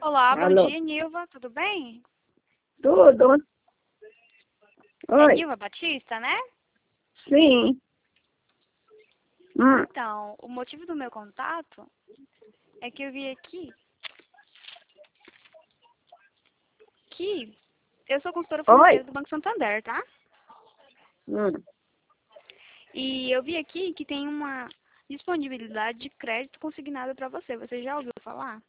Olá, bom Alô? dia, Nilva. Tudo bem? Tudo? É Oi? Nilva Batista, né? Sim. Então, o motivo do meu contato é que eu vi aqui que eu sou consultora Oi? financeira do Banco Santander, tá? Hum. E eu vi aqui que tem uma disponibilidade de crédito consignado para você. Você já ouviu falar?